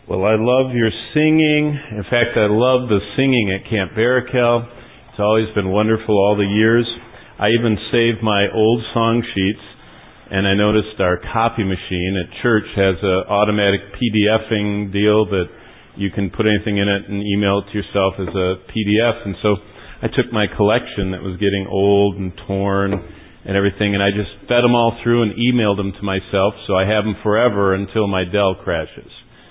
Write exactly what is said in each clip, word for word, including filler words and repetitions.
Well, I love your singing. In fact, I love the singing at Camp Barakel. It's always been wonderful all the years. I even saved my old song sheets, and I noticed our copy machine at church has an automatic PDFing deal that you can put anything in it and email it to yourself as a P D F. And so I took my collection that was getting old and torn and everything, and I just fed them all through and emailed them to myself, so I have them forever until my Dell crashes.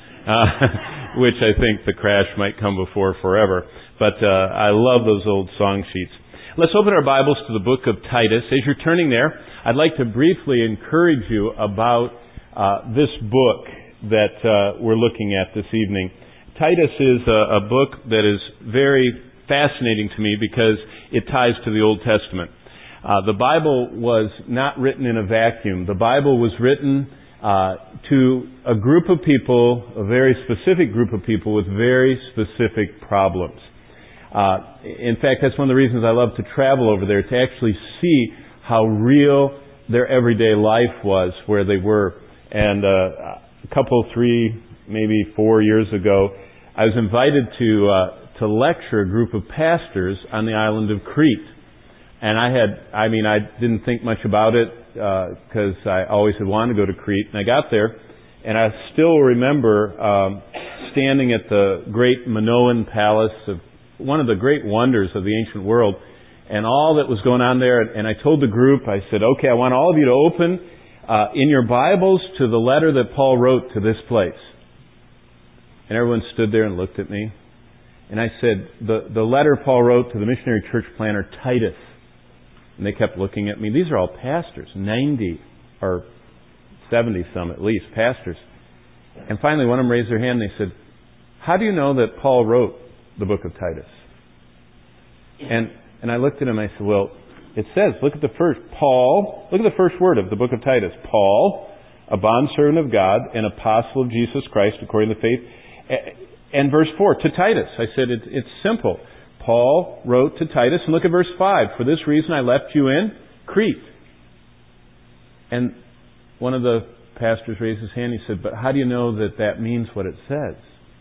Uh, which I think the crash might come before forever. But uh, I love those old song sheets. Let's open our Bibles to the book of Titus. As you're turning there, I'd like to briefly encourage you about uh, this book that uh, we're looking at this evening. Titus is a, a book that is very fascinating to me because it ties to the Old Testament. Uh, the Bible was not written in a vacuum. The Bible was written Uh, to a group of people, a very specific group of people with very specific problems. Uh, in fact, that's one of the reasons I love to travel over there, to actually see how real their everyday life was where they were. And uh, a couple, three, maybe four years ago, I was invited to uh, to lecture a group of pastors on the island of Crete. And I had, I mean, I didn't think much about it, because uh, I always had wanted to go to Crete. And I got there, and I still remember um, standing at the great Minoan Palace, of one of the great wonders of the ancient world, and all that was going on there. And I told the group, I said, okay, I want all of you to open uh, in your Bibles to the letter that Paul wrote to this place. And everyone stood there and looked at me. And I said, the, the letter Paul wrote to the missionary church planter Titus. And they kept looking at me. These are all pastors, ninety or seventy some at least, pastors. And finally one of them raised their hand and they said, how do you know that Paul wrote the book of Titus? And and I looked at him and I said, well, it says, look at the first, Paul, look at the first word of the book of Titus. Paul, a bondservant of God and apostle of Jesus Christ according to faith. And verse four, to Titus. I said, it, it's simple. Paul wrote to Titus, and look at verse five. For this reason I left you in Crete. And one of the pastors raised his hand. He said, but how do you know that that means what it says?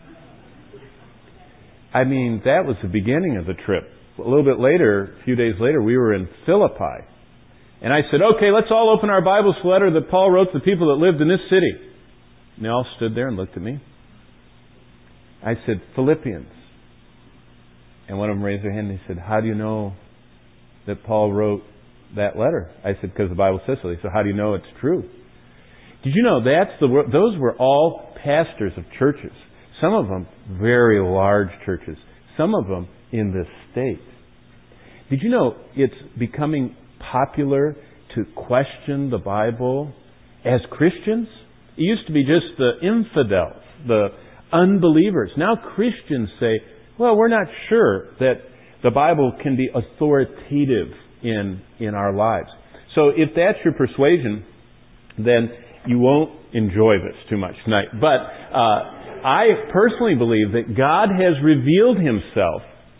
I mean, that was the beginning of the trip. A little bit later, a few days later, we were in Philippi. And I said, okay, let's all open our Bibles to the letter that Paul wrote to the people that lived in this city. And they all stood there and looked at me. I said, Philippians. And one of them raised their hand and he said, how do you know that Paul wrote that letter? I said, because the Bible says so. He said, how do you know it's true? Did you know that's the those were all pastors of churches. Some of them very large churches. Some of them in this state. Did you know it's becoming popular to question the Bible as Christians? It used to be just the infidels, the unbelievers. Now Christians say, well, we're not sure that the Bible can be authoritative in in our lives. So if that's your persuasion, then you won't enjoy this too much tonight. But uh, I personally believe that God has revealed Himself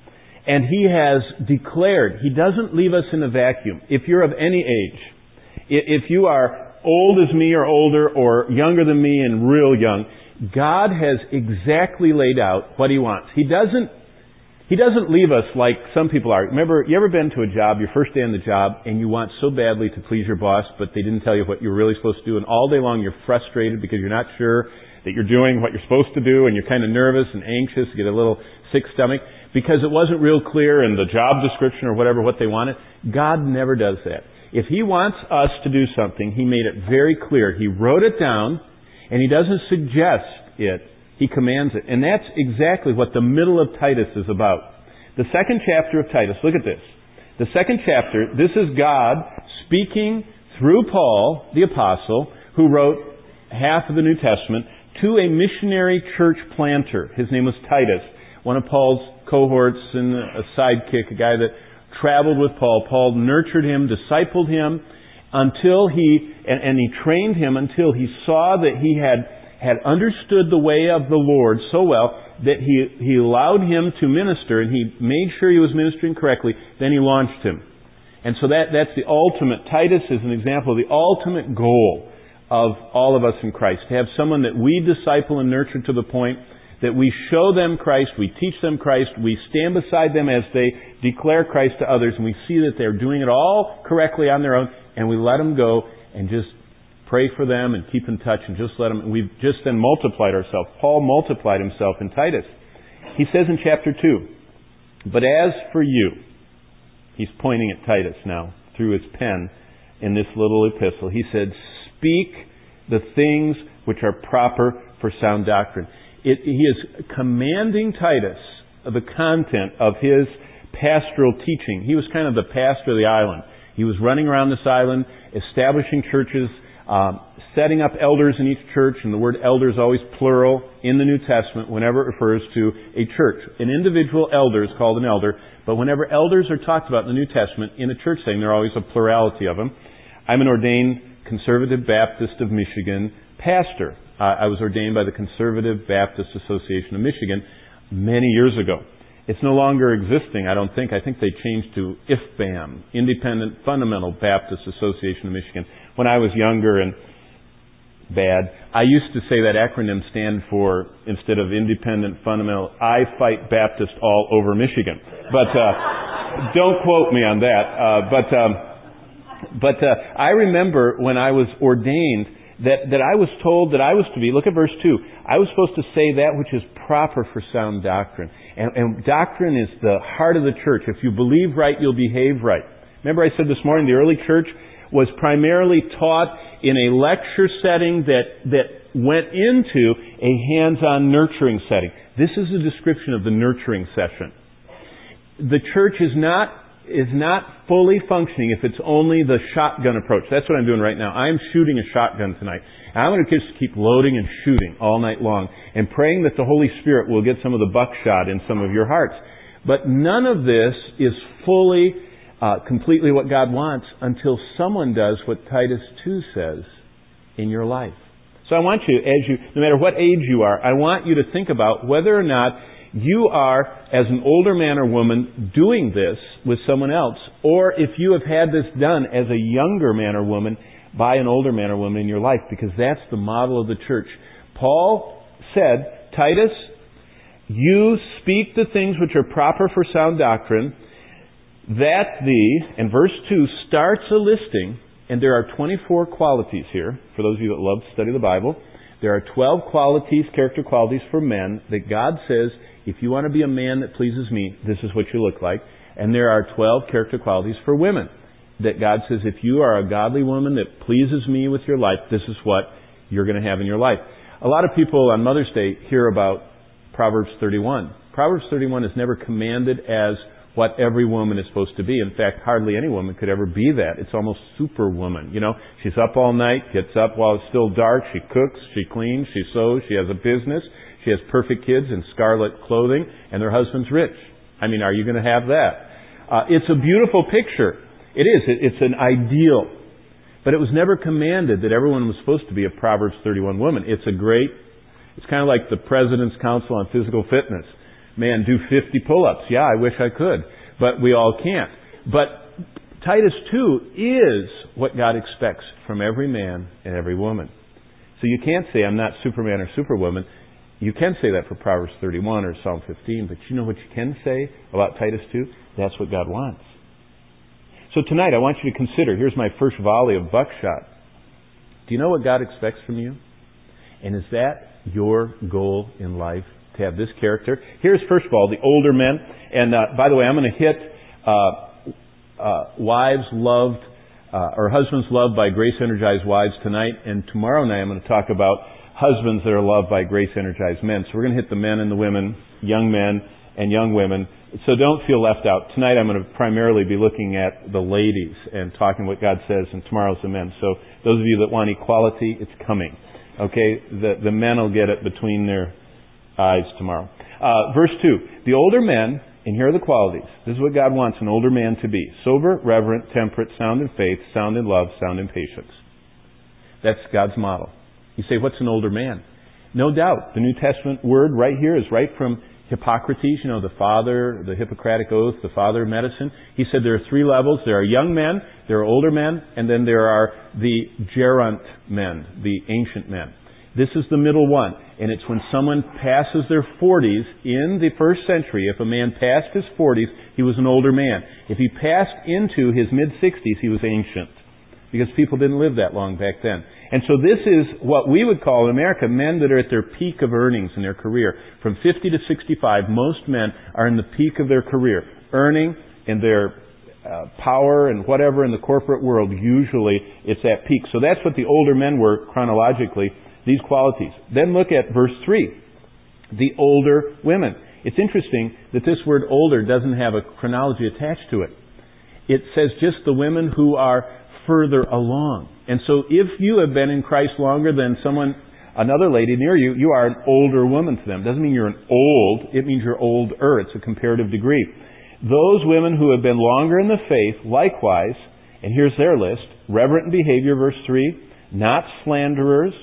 and He has declared. He doesn't leave us in a vacuum. If you're of any age, if you are old as me or older or younger than me and real young, God has exactly laid out what He wants. He doesn't He doesn't leave us like some people are. Remember, you ever been to a job, your first day on the job, and you want so badly to please your boss, but they didn't tell you what you're really supposed to do, and all day long you're frustrated because you're not sure that you're doing what you're supposed to do, and you're kind of nervous and anxious, get a little sick stomach, because it wasn't real clear in the job description or whatever what they wanted? God never does that. If He wants us to do something, He made it very clear. He wrote it down, and He doesn't suggest it, He commands it. And that's exactly what the middle of Titus is about. The second chapter of Titus, look at this. The second chapter, this is God speaking through Paul, the apostle, who wrote half of the New Testament, to a missionary church planter. His name was Titus, one of Paul's cohorts and a sidekick, a guy that traveled with Paul. Paul nurtured him, discipled him, until he, and, and he trained him until he saw that he had, had understood the way of the Lord so well that he, he allowed him to minister, and he made sure he was ministering correctly. Then he launched him. And so that, that's the ultimate. Titus is an example of the ultimate goal of all of us in Christ. To have someone that we disciple and nurture to the point that we show them Christ, we teach them Christ, we stand beside them as they declare Christ to others, and we see that they're doing it all correctly on their own, and we let them go and just pray for them and keep in touch and just let them. We've just then multiplied ourselves. Paul multiplied himself in Titus. He says in chapter two, "But as for you," he's pointing at Titus now through his pen in this little epistle. He said, "Speak the things which are proper for sound doctrine." It, he is commanding Titus of the content of his pastoral teaching. He was kind of the pastor of the island. He was running around this island, establishing churches, um, setting up elders in each church, and the word elder is always plural in the New Testament whenever it refers to a church. An individual elder is called an elder, but whenever elders are talked about in the New Testament, in a church setting, there are always a plurality of them. I'm an ordained Conservative Baptist of Michigan pastor. Uh, I was ordained by the Conservative Baptist Association of Michigan many years ago. It's no longer existing, I don't think. I think they changed to I F B A M, Independent Fundamental Baptist Association of Michigan. When I was younger and bad, I used to say that acronym stand for, instead of Independent Fundamental, I Fight Baptist All Over Michigan. But uh, don't quote me on that. Uh, but um, but uh, I remember when I was ordained that, that I was told that I was to be, look at verse two, I was supposed to say that which is proper for sound doctrine. And, and doctrine is the heart of the church. If you believe right, you'll behave right. Remember I said this morning, the early church was primarily taught in a lecture setting that, that went into a hands-on nurturing setting. This is a description of the nurturing session. The church is not is not fully functioning if it's only the shotgun approach. That's what I'm doing right now. I'm shooting a shotgun tonight. And I'm going to just keep loading and shooting all night long and praying that the Holy Spirit will get some of the buckshot in some of your hearts. But none of this is fully, uh, completely what God wants until someone does what Titus two says in your life. So I want you, as you, no matter what age you are, I want you to think about whether or not you are, as an older man or woman, doing this with someone else, or if you have had this done as a younger man or woman by an older man or woman in your life, because that's the model of the church. Paul said, Titus, you speak the things which are proper for sound doctrine, that the, and verse two starts a listing, and there are twenty-four qualities here, for those of you that love to study the Bible. There are twelve qualities, character qualities for men that God says, if you want to be a man that pleases me, this is what you look like. And there are twelve character qualities for women that God says, if you are a godly woman that pleases me with your life, this is what you're going to have in your life. A lot of people on Mother's Day hear about Proverbs thirty-one. Proverbs thirty-one is never commanded as what every woman is supposed to be. In fact, hardly any woman could ever be that. It's almost superwoman. You know, she's up all night, gets up while it's still dark, she cooks, she cleans, she sews, she has a business, she has perfect kids in scarlet clothing, and their husband's rich. I mean, are you going to have that? Uh, it's a beautiful picture. It is. It, it's an ideal. But it was never commanded that everyone was supposed to be a Proverbs thirty-one woman. It's a great, it's kind of like the President's Council on Physical Fitness. Man, do fifty pull-ups. Yeah, I wish I could. But we all can't. But Titus two is what God expects from every man and every woman. So you can't say, I'm not Superman or Superwoman. You can say that for Proverbs thirty-one or Psalm fifteen, but you know what you can say about Titus two? That's what God wants. So tonight I want you to consider, here's my first volley of buckshot. Do you know what God expects from you? And is that your goal in life, to have this character? Here's, first of all, the older men. And uh, by the way, I'm going to hit uh, uh, wives loved, uh, or husbands loved by grace-energized wives tonight. And tomorrow night I'm going to talk about husbands that are loved by grace-energized men. So we're going to hit the men and the women, young men and young women. So don't feel left out. Tonight I'm going to primarily be looking at the ladies and talking what God says, and tomorrow's the men. So those of you that want equality, it's coming. Okay? The, the men will get it between their eyes tomorrow. Uh, verse two. The older men, and here are the qualities. This is what God wants an older man to be. Sober, reverent, temperate, sound in faith, sound in love, sound in patience. That's God's model. You say, what's an older man? No doubt. The New Testament word right here is right from Hippocrates, you know, the father, the Hippocratic Oath, the father of medicine, he said there are three levels. There are young men, there are older men, and then there are the gerunt men, the ancient men. This is the middle one, and it's when someone passes their forties in the first century. If a man passed his forties, he was an older man. If he passed into his mid-sixties, he was ancient, because people didn't live that long back then. And so this is what we would call in America men that are at their peak of earnings in their career. From fifty to sixty-five, most men are in the peak of their career, earning in their uh, power and whatever in the corporate world. Usually it's at peak. So that's what the older men were chronologically, these qualities. Then look at verse three, the older women. It's interesting that this word older doesn't have a chronology attached to it. It says just the women who are further along. And so if you have been in Christ longer than someone, another lady near you, you are an older woman to them. Doesn't mean you're an old, it means you're older. It's a comparative degree. Those women who have been longer in the faith, likewise, and here's their list, reverent in behavior, verse three, not slanderers,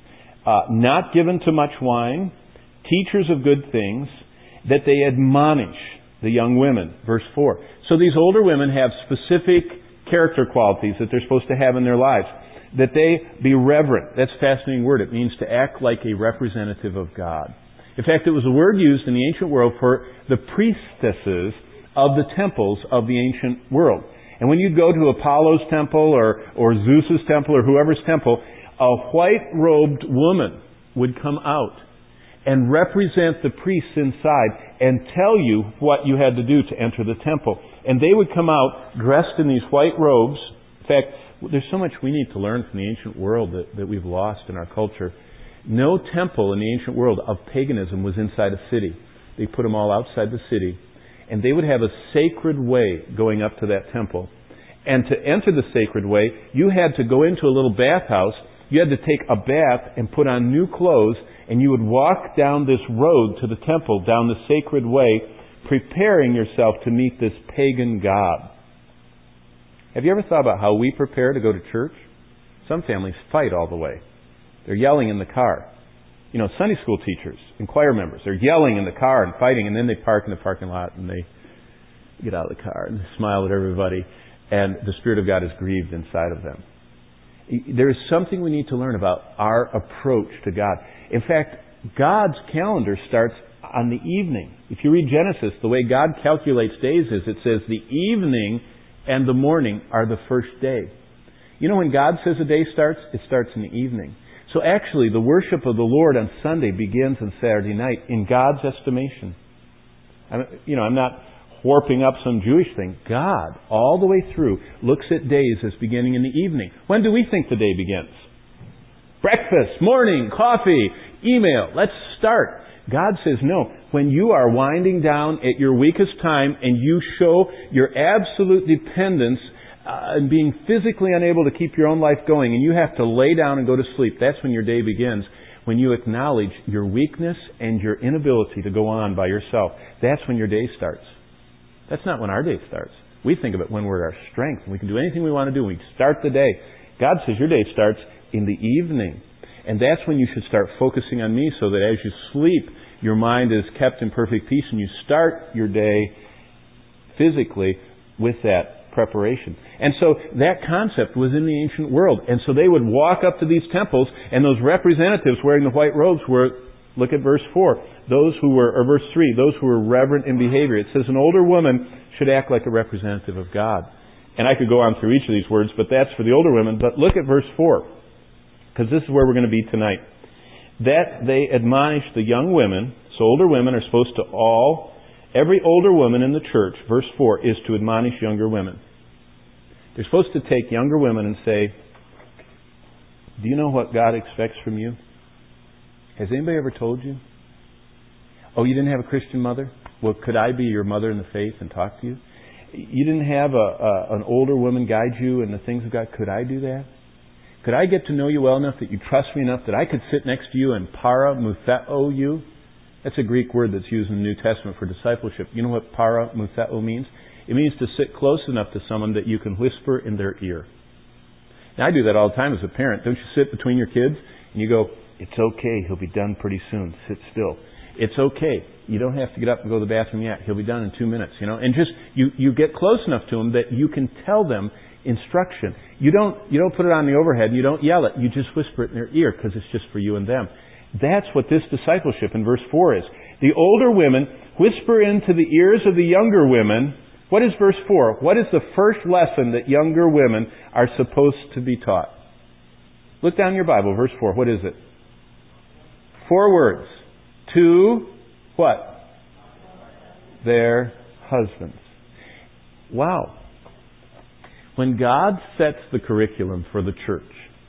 uh, not given to much wine, teachers of good things, that they admonish the young women, verse four. So these older women have specific character qualities that they're supposed to have in their lives. That they be reverent. That's a fascinating word. It means to act like a representative of God. In fact, it was a word used in the ancient world for the priestesses of the temples of the ancient world. And when you'd go to Apollo's temple or, or Zeus's temple or whoever's temple, a white-robed woman would come out and represent the priests inside and tell you what you had to do to enter the temple. And they would come out dressed in these white robes. In fact, there's so much we need to learn from the ancient world that, that we've lost in our culture. No temple in the ancient world of paganism was inside a city. They put them all outside the city. And they would have a sacred way going up to that temple. And to enter the sacred way, you had to go into a little bathhouse. You had to take a bath and put on new clothes, and you would walk down this road to the temple, down the sacred way, preparing yourself to meet this pagan god. Have you ever thought about how we prepare to go to church? Some families fight all the way. They're yelling in the car. You know, Sunday school teachers and choir members are yelling in the car and fighting, and then they park in the parking lot and they get out of the car and they smile at everybody, and the Spirit of God is grieved inside of them. There is something we need to learn about our approach to God. In fact, God's calendar starts on the evening. If you read Genesis, the way God calculates days is it says the evening and the morning are the first day. You know when God says a day starts? It starts in the evening. So actually the worship of the Lord on Sunday begins on Saturday night in God's estimation. I'm, you know, I'm not warping up some Jewish thing. God, all the way through, looks at days as beginning in the evening. When do we think the day begins? Breakfast, morning, coffee, email. Let's start. God says, no, when you are winding down at your weakest time and you show your absolute dependence uh, and being physically unable to keep your own life going and you have to lay down and go to sleep, that's when your day begins. When you acknowledge your weakness and your inability to go on by yourself, that's when your day starts. That's not when our day starts. We think of it when we're at our strength and we can do anything we want to do. We start the day. God says your day starts in the evening. And that's when you should start focusing on me, so that as you sleep, your mind is kept in perfect peace and you start your day physically with that preparation. And so that concept was in the ancient world. And so they would walk up to these temples, and those representatives wearing the white robes were, look at verse four, those who were, or verse three, those who were reverent in behavior. It says an older woman should act like a representative of God. And I could go on through each of these words, but that's for the older women. But look at verse four. Because this is where we're going to be tonight. That they admonish the young women. So older women are supposed to all, every older woman in the church, verse four, is to admonish younger women. They're supposed to take younger women and say, do you know what God expects from you? Has anybody ever told you? Oh, you didn't have a Christian mother? Well, could I be your mother in the faith and talk to you? You didn't have a, a, an older woman guide you in the things of God? Could I do that? Could I get to know you well enough that you trust me enough that I could sit next to you and paramutheo you? That's a Greek word that's used in the New Testament for discipleship. You know what paramutheo means? It means to sit close enough to someone that you can whisper in their ear. Now, I do that all the time as a parent. Don't you sit between your kids and you go, it's okay, he'll be done pretty soon. Sit still. It's okay. You don't have to get up and go to the bathroom yet. He'll be done in two minutes, you know. And just, you, you get close enough to them that you can tell them instruction. You don't, you don't put it on the overhead and you don't yell it. You just whisper it in their ear because it's just for you and them. That's what this discipleship in verse four is. The older women whisper into the ears of the younger women. What is verse four? What is the first lesson that younger women are supposed to be taught? Look down in your Bible, verse four. What is it? Four words. To what? Their husbands. Wow. When God sets the curriculum for the church,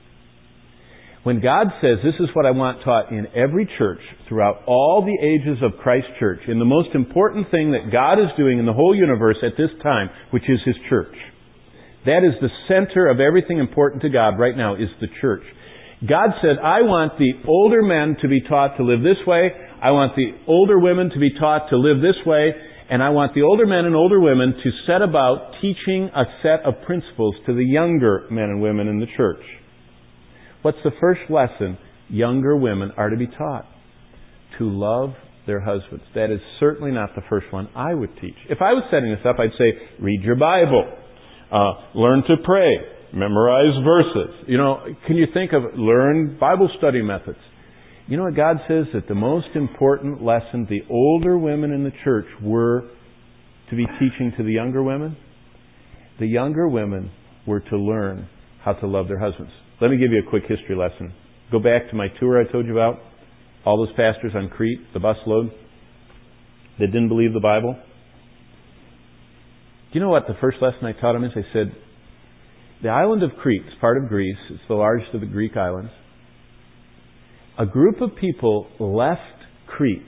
when God says, this is what I want taught in every church throughout all the ages of Christ Church, in the most important thing that God is doing in the whole universe at this time, which is His church. That is the center of everything important to God right now, is the church. God said, I want the older men to be taught to live this way. I want the older women to be taught to live this way. And I want the older men and older women to set about teaching a set of principles to the younger men and women in the church. What's the first lesson younger women are to be taught? To love their husbands. That is certainly not the first one I would teach. If I was setting this up, I'd say, read your Bible. Uh, learn to pray. Memorize verses. You know, can you think of, learn Bible study methods. You know what God says? That the most important lesson the older women in the church were to be teaching to the younger women? The younger women were to learn how to love their husbands. Let me give you a quick history lesson. Go back to my tour I told you about. All those pastors on Crete, the busload, that didn't believe the Bible. Do you know what the first lesson I taught them is? I said, the island of Crete is part of Greece. It's the largest of the Greek islands. A group of people left Crete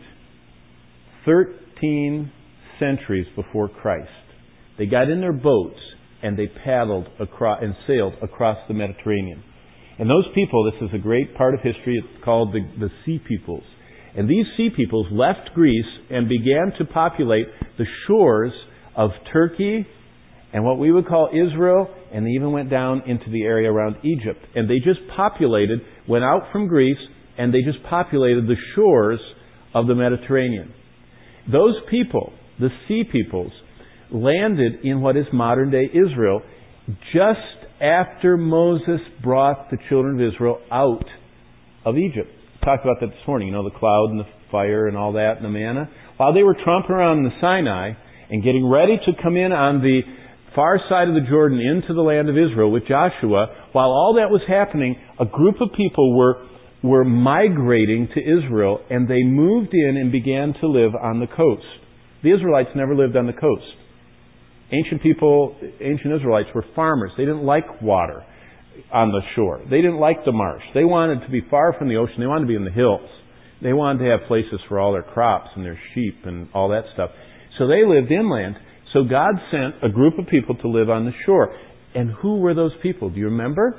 thirteen centuries before Christ. They got in their boats and they paddled across and sailed across the Mediterranean. And those people, this is a great part of history, it's called the, the Sea Peoples. And these Sea Peoples left Greece and began to populate the shores of Turkey and what we would call Israel, and they even went down into the area around Egypt. And they just populated, went out from Greece, and they just populated the shores of the Mediterranean. Those people, the Sea Peoples, landed in what is modern-day Israel just after Moses brought the children of Israel out of Egypt. We talked about that this morning, you know, the cloud and the fire and all that and the manna. While they were tromping around in the Sinai and getting ready to come in on the far side of the Jordan into the land of Israel with Joshua, while all that was happening, a group of people were were migrating to Israel, and they moved in and began to live on the coast. The Israelites never lived on the coast. Ancient people, ancient Israelites were farmers. They didn't like water on the shore. They didn't like the marsh. They wanted to be far from the ocean. They wanted to be in the hills. They wanted to have places for all their crops and their sheep and all that stuff. So they lived inland. So God sent a group of people to live on the shore. And who were those people? Do you remember?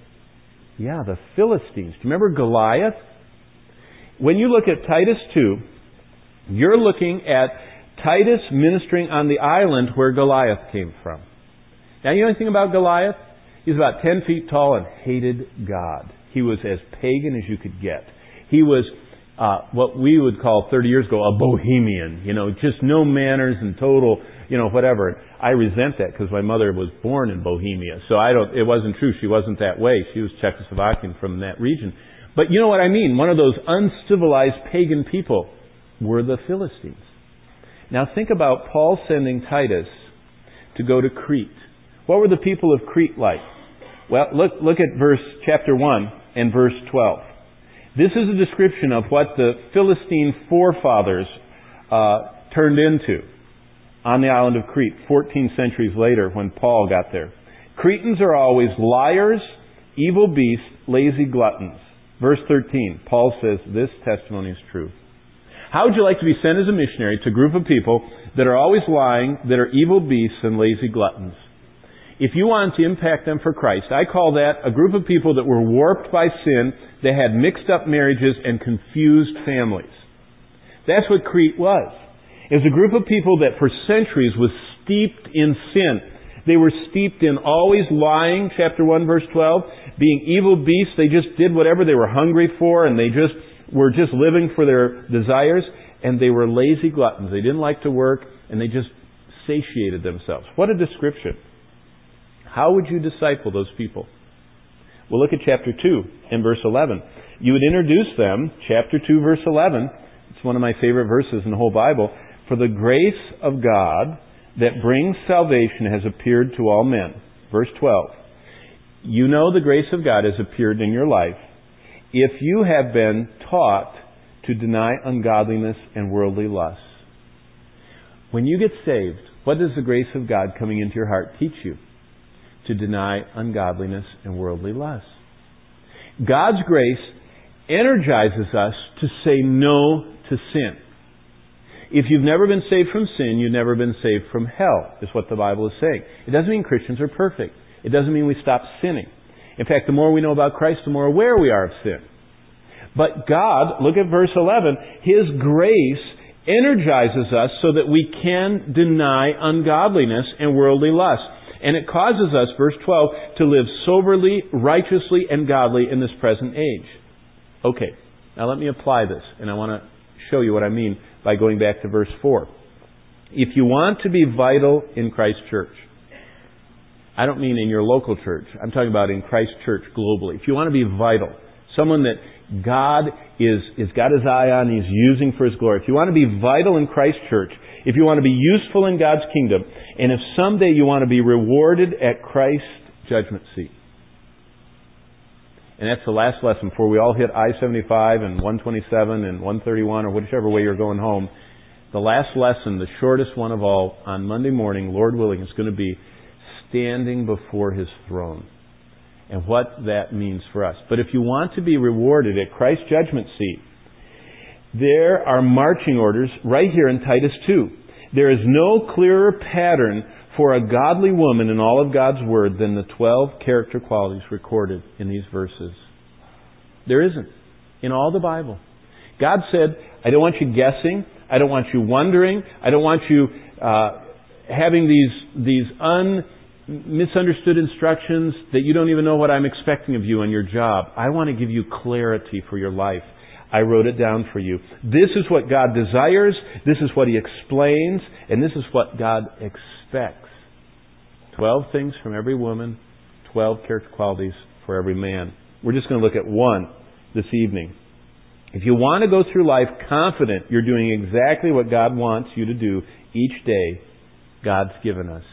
Yeah, the Philistines. Do you remember Goliath? When you look at Titus two, you're looking at Titus ministering on the island where Goliath came from. Now, you know anything about Goliath? He's about ten feet tall and hated God. He was as pagan as you could get. He was uh, what we would call thirty years ago a bohemian. You know, just no manners and total, you know, whatever. I resent that because my mother was born in Bohemia. So I don't, it wasn't true. She wasn't that way. She was Czechoslovakian from that region. But you know what I mean? One of those uncivilized pagan people were the Philistines. Now think about Paul sending Titus to go to Crete. What were the people of Crete like? Well, look, look at verse chapter one and verse twelve. This is a description of what the Philistine forefathers uh, turned into on the island of Crete, fourteen centuries later when Paul got there. Cretans are always liars, evil beasts, lazy gluttons. Verse thirteen, Paul says this testimony is true. How would you like to be sent as a missionary to a group of people that are always lying, that are evil beasts and lazy gluttons? If you want to impact them for Christ, I call that a group of people that were warped by sin, that had mixed up marriages and confused families. That's what Crete was. It was a group of people that for centuries was steeped in sin. They were steeped in always lying, chapter one, verse twelve, being evil beasts. They just did whatever they were hungry for, and they just were just living for their desires, and they were lazy gluttons. They didn't like to work, and they just satiated themselves. What a description. How would you disciple those people? Well, look at chapter two and verse eleven. You would introduce them, chapter two, verse eleven. It's one of my favorite verses in the whole Bible. For the grace of God that brings salvation has appeared to all men. Verse twelve. You know the grace of God has appeared in your life if you have been taught to deny ungodliness and worldly lusts. When you get saved, what does the grace of God coming into your heart teach you? To deny ungodliness and worldly lusts. God's grace energizes us to say no to sin. If you've never been saved from sin, you've never been saved from hell, is what the Bible is saying. It doesn't mean Christians are perfect. It doesn't mean we stop sinning. In fact, the more we know about Christ, the more aware we are of sin. But God, look at verse eleven, His grace energizes us so that we can deny ungodliness and worldly lust. And it causes us, verse twelve, to live soberly, righteously, and godly in this present age. Okay, now let me apply this, and I want to show you what I mean by going back to verse four. If you want to be vital in Christ's church, I don't mean in your local church, I'm talking about in Christ's church globally. If you want to be vital, someone that God is, is got His eye on, He's using for His glory. If you want to be vital in Christ's church, if you want to be useful in God's kingdom, and if someday you want to be rewarded at Christ's judgment seat. And that's the last lesson before we all hit I seventy-five and one twenty-seven and one thirty-one or whichever way you're going home. The last lesson, the shortest one of all, on Monday morning, Lord willing, is going to be standing before His throne. And what that means for us. But if you want to be rewarded at Christ's judgment seat, there are marching orders right here in Titus two. There is no clearer pattern for a godly woman in all of God's Word than the twelve character qualities recorded in these verses. There isn't. In all the Bible. God said, I don't want you guessing. I don't want you wondering. I don't want you uh, having these, these un, misunderstood instructions that you don't even know what I'm expecting of you on your job. I want to give you clarity for your life. I wrote it down for you. This is what God desires. This is what He explains. And this is what God expects. Twelve things from every woman. Twelve character qualities for every man. We're just going to look at one this evening. If you want to go through life confident you're doing exactly what God wants you to do each day, God's given us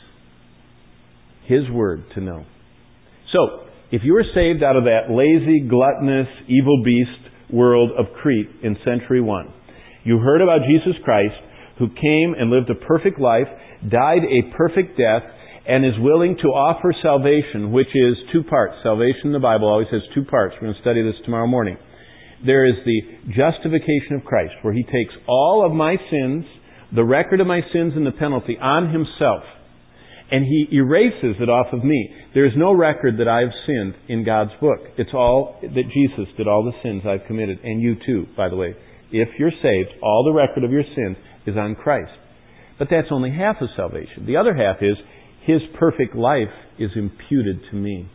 His Word to know. So, if you were saved out of that lazy, gluttonous, evil beast world of Crete in century one, you heard about Jesus Christ, who came and lived a perfect life, died a perfect death, and is willing to offer salvation, which is two parts. Salvation in the Bible always has two parts. We're going to study this tomorrow morning. There is the justification of Christ, where He takes all of my sins, the record of my sins and the penalty, on Himself. And He erases it off of me. There is no record that I've sinned in God's book. It's all that Jesus did, all the sins I've committed. And you too, by the way. If you're saved, all the record of your sins is on Christ. But that's only half of salvation. The other half is His perfect life is imputed to me.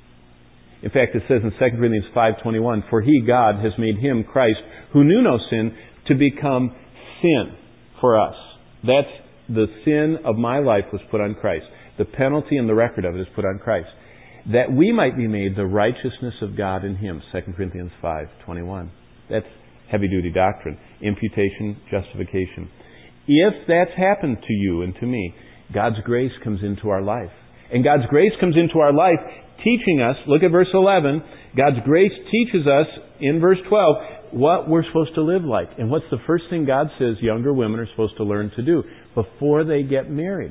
In fact, it says in Second Corinthians five twenty-one, for He, God, has made Him, Christ, who knew no sin, to become sin for us. That's the sin of my life was put on Christ. The penalty and the record of it is put on Christ. That we might be made the righteousness of God in Him. Second Corinthians five twenty-one. That's heavy-duty doctrine. Imputation, justification. If that's happened to you and to me, God's grace comes into our life. And God's grace comes into our life teaching us, look at verse eleven, God's grace teaches us in verse twelve what we're supposed to live like. And what's the first thing God says younger women are supposed to learn to do before they get married?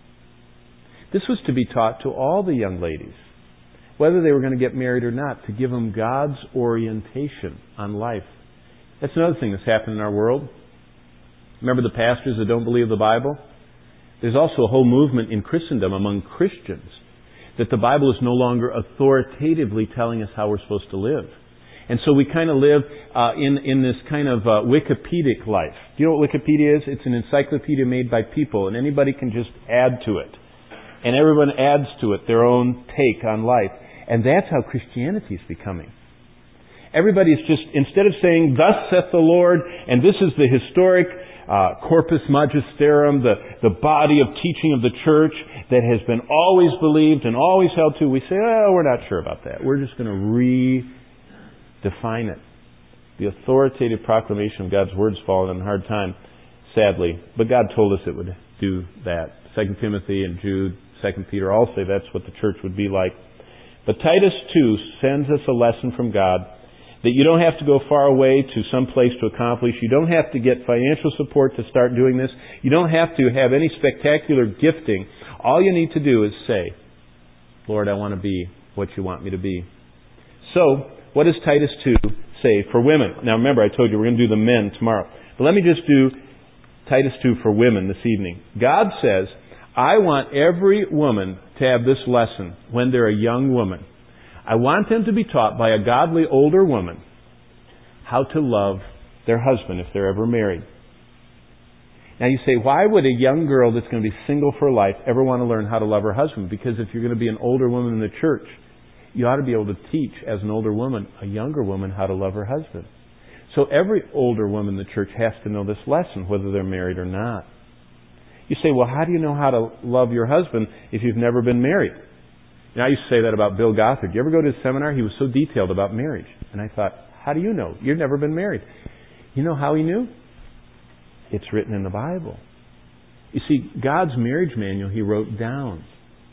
This was to be taught to all the young ladies, whether they were going to get married or not, to give them God's orientation on life. That's another thing that's happened in our world. Remember the pastors that don't believe the Bible? There's also a whole movement in Christendom among Christians that the Bible is no longer authoritatively telling us how we're supposed to live. And so we kind of live uh, in, in this kind of uh, Wikipedic life. Do you know what Wikipedia is? It's an encyclopedia made by people, and anybody can just add to it. And everyone adds to it their own take on life. And that's how Christianity is becoming. Everybody's just, instead of saying, thus saith the Lord, and this is the historic uh, corpus magisterium, the, the body of teaching of the church that has been always believed and always held to, we say, oh, we're not sure about that. We're just going to redefine it. The authoritative proclamation of God's Word's fallen on a hard time, sadly. But God told us it would do that. Second Timothy and Jude, Second Peter all say that's what the church would be like. But Titus two sends us a lesson from God that you don't have to go far away to some place to accomplish. You don't have to get financial support to start doing this. You don't have to have any spectacular gifting. All you need to do is say, Lord, I want to be what you want me to be. So, what does Titus two say for women? Now remember, I told you we're going to do the men tomorrow. But let me just do Titus two for women this evening. God says, I want every woman to have this lesson when they're a young woman. I want them to be taught by a godly older woman how to love their husband if they're ever married. Now you say, why would a young girl that's going to be single for life ever want to learn how to love her husband? Because if you're going to be an older woman in the church, you ought to be able to teach, as an older woman, a younger woman how to love her husband. So every older woman in the church has to know this lesson, whether they're married or not. You say, well, how do you know how to love your husband if you've never been married? You know, I used to say that about Bill Gothard. Did you ever go to his seminar? He was so detailed about marriage. And I thought, how do you know? You've never been married. You know how he knew? It's written in the Bible. You see, God's marriage manual he wrote down.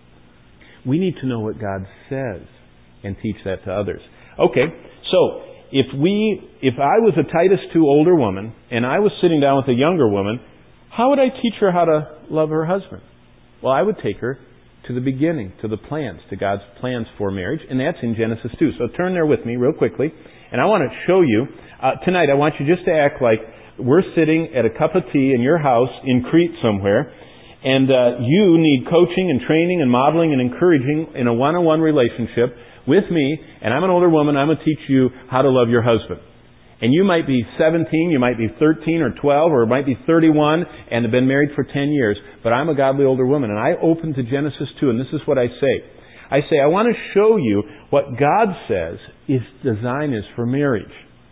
We need to know what God says and teach that to others. Okay, so if we, if I was a Titus two older woman and I was sitting down with a younger woman, how would I teach her how to love her husband? Well, I would take her to the beginning, to the plans, to God's plans for marriage, and that's in Genesis two. So turn there with me real quickly, and I want to show you, uh, tonight I want you just to act like we're sitting at a cup of tea in your house in Crete somewhere, and uh, you need coaching and training and modeling and encouraging in a one-on-one relationship with me, and I'm an older woman, I'm going to teach you how to love your husband. And you might be seventeen, you might be thirteen or twelve, or it might be thirty-one and have been married for ten years. But I'm a godly older woman, and I open to Genesis two, and this is what I say. I say, I want to show you what God says His design is for marriage.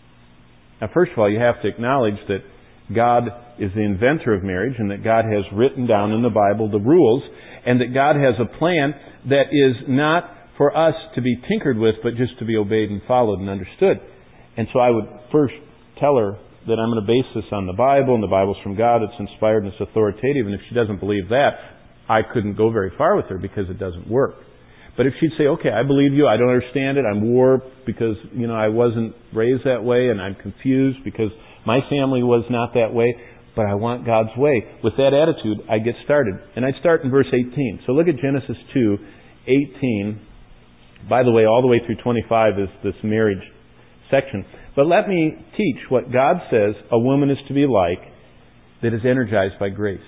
Now, first of all, you have to acknowledge that God is the inventor of marriage, and that God has written down in the Bible the rules, and that God has a plan that is not for us to be tinkered with, but just to be obeyed and followed and understood. And so I would first tell her that I'm going to base this on the Bible, and the Bible's from God, it's inspired and it's authoritative, and if she doesn't believe that, I couldn't go very far with her because it doesn't work. But if she'd say, okay, I believe you, I don't understand it, I'm warped because, you know, I wasn't raised that way, and I'm confused because my family was not that way, but I want God's way. With that attitude, I get started. And I start in verse eighteen. So look at Genesis two, eighteen. By the way, all the way through twenty-five is this marriage section. But let me teach what God says a woman is to be like that is energized by grace.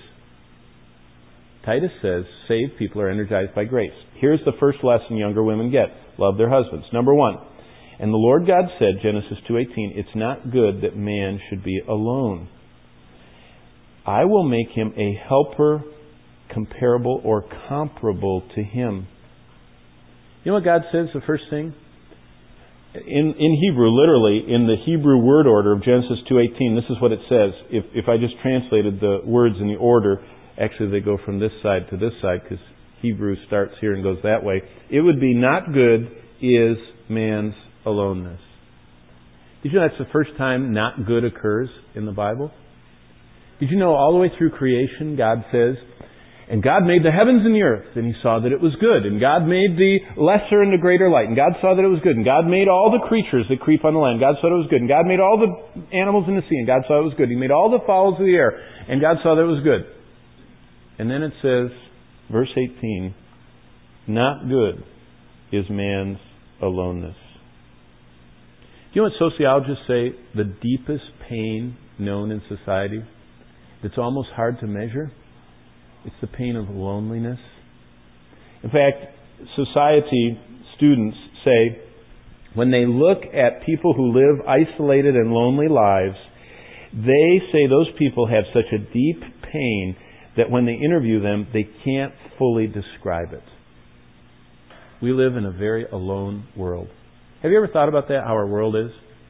Titus says saved people are energized by grace. Here's the first lesson younger women get. Love their husbands. Number one, and the Lord God said, Genesis two eighteen, it's not good that man should be alone. I will make him a helper comparable or comparable to him. You know what God says the first thing? In in Hebrew, literally, in the Hebrew word order of Genesis two eighteen, this is what it says. If if I just translated the words in the order, actually they go from this side to this side because Hebrew starts here and goes that way. It would be, not good is man's aloneness. Did you know that's the first time not good occurs in the Bible? Did you know all the way through creation God says, and God made the heavens and the earth, and He saw that it was good. And God made the lesser and the greater light, and God saw that it was good. And God made all the creatures that creep on the land. God saw that it was good. And God made all the animals in the sea, and God saw it was good. He made all the fowls of the air, and God saw that it was good. And then it says, verse eighteen, not good is man's aloneness. Do you know what sociologists say? The deepest pain known in society, that's almost hard to measure, it's the pain of loneliness. In fact, society students say when they look at people who live isolated and lonely lives, they say those people have such a deep pain that when they interview them, they can't fully describe it. We live in a very alone world. Have you ever thought about that, how our world is?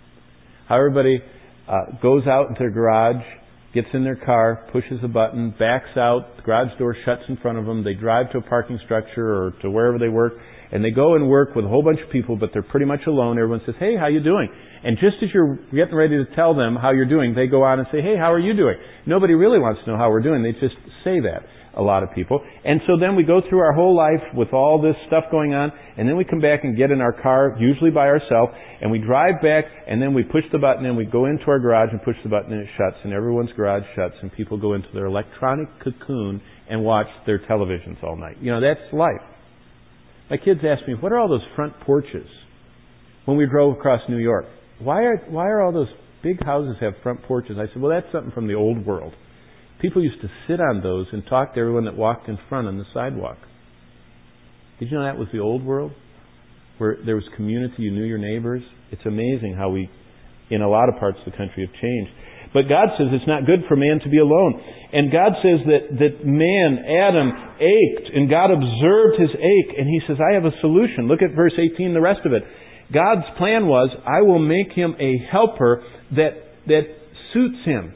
how everybody uh, goes out into their garage, gets in their car, pushes a button, backs out, the garage door shuts in front of them, they drive to a parking structure or to wherever they work, and they go and work with a whole bunch of people, but they're pretty much alone. Everyone says, hey, how you doing? And just as you're getting ready to tell them how you're doing, they go on and say, hey, how are you doing? Nobody really wants to know how we're doing. They just say that, a lot of people. And so then we go through our whole life with all this stuff going on, and then we come back and get in our car, usually by ourselves, and we drive back, and then we push the button, and we go into our garage and push the button, and it shuts, and everyone's garage shuts, and people go into their electronic cocoon and watch their televisions all night. You know, that's life. My kids ask me, what are all those front porches? When we drove across New York, why are why are all those big houses have front porches? I said, well, that's something from the old world. People used to sit on those and talk to everyone that walked in front on the sidewalk. Did you know that was the old world? Where there was community, you knew your neighbors. It's amazing how we, in a lot of parts of the country, have changed. But God says it's not good for man to be alone. And God says that, that man, Adam, ached, and God observed his ache, and He says, I have a solution. Look at verse eighteen, the rest of it. God's plan was, I will make him a helper that, that suits him.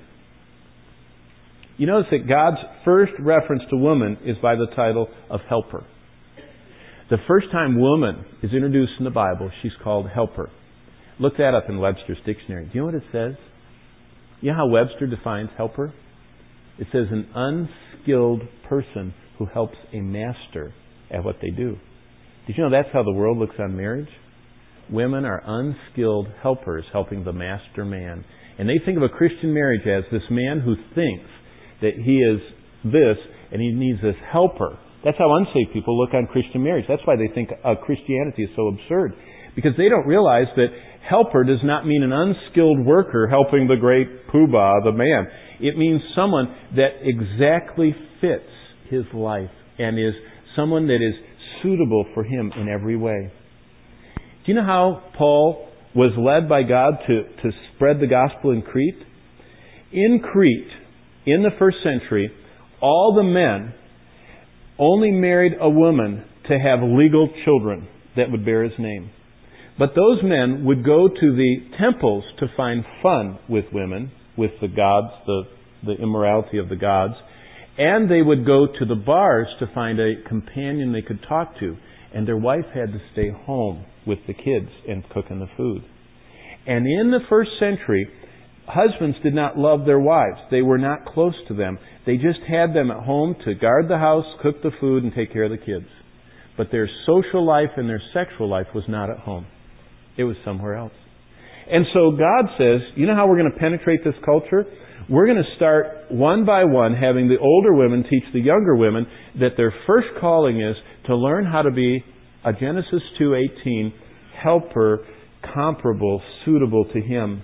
You notice that God's first reference to woman is by the title of helper. The first time woman is introduced in the Bible, she's called helper. Look that up in Webster's dictionary. Do you know what it says? You know how Webster defines helper? It says an unskilled person who helps a master at what they do. Did you know that's how the world looks on marriage? Women are unskilled helpers helping the master man. And they think of a Christian marriage as this man who thinks that he is this and he needs this helper. That's how unsaved people look on Christian marriage. That's why they think uh, Christianity is so absurd. Because they don't realize that helper does not mean an unskilled worker helping the great poobah, the man. It means someone that exactly fits his life and is someone that is suitable for him in every way. Do you know how Paul was led by God to, to spread the gospel in Crete? In Crete, in the first century, all the men only married a woman to have legal children that would bear his name. But those men would go to the temples to find fun with women, with the gods, the, the immorality of the gods, and they would go to the bars to find a companion they could talk to. And their wife had to stay home with the kids and cooking the food. And in the first century, husbands did not love their wives. They were not close to them. They just had them at home to guard the house, cook the food, and take care of the kids. But their social life and their sexual life was not at home. It was somewhere else. And so God says, you know how we're going to penetrate this culture? We're going to start one by one having the older women teach the younger women that their first calling is to learn how to be a Genesis two eighteen helper, comparable, suitable to Him.